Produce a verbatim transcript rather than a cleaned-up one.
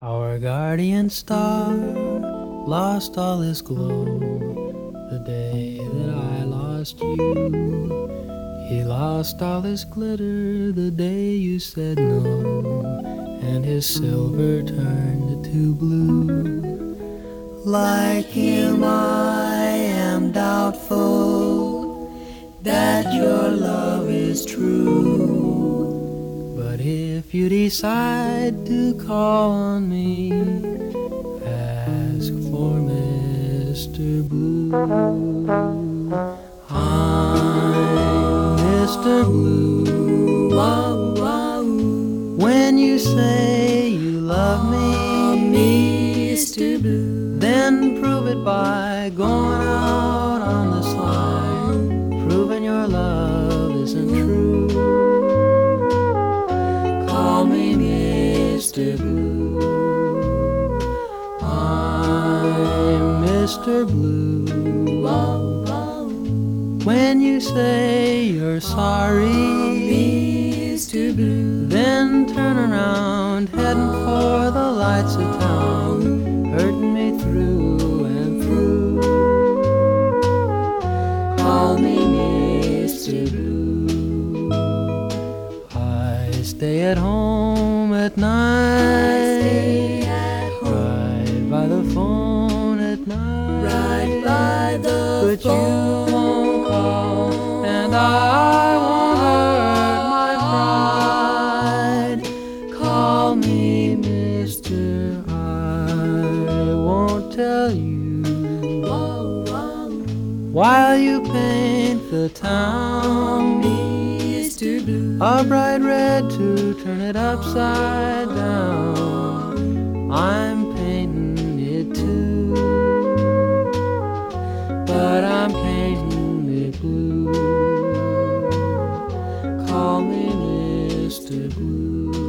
Our guardian star lost all his glow the day that I lost you. He lost all his glitter the day you said no, and his silver turned to blue. Like him I am doubtful that your love is true. But if you decide to call on me, ask for Mister Blue. I'm Mister Blue. Wah, wah, when you say you love me, Mister Blue, then prove it by going out on the slide, proving your love isn't true. Call me Mister Blue. I'm Mister Blue. When you say you're sorry, Mister Blue, then turn around, heading for the lights of town, hurting me through and through. Call me Mister Blue. I stay at home at night, right by the phone at night, right by the but phone. you won't call, and I won't hurt my pride. Call me Mister I won't tell you while you paint the town, Mister Blue. a bright red to turn it upside down. I'm painting it too, but I'm painting it blue. Call me Mister Blue.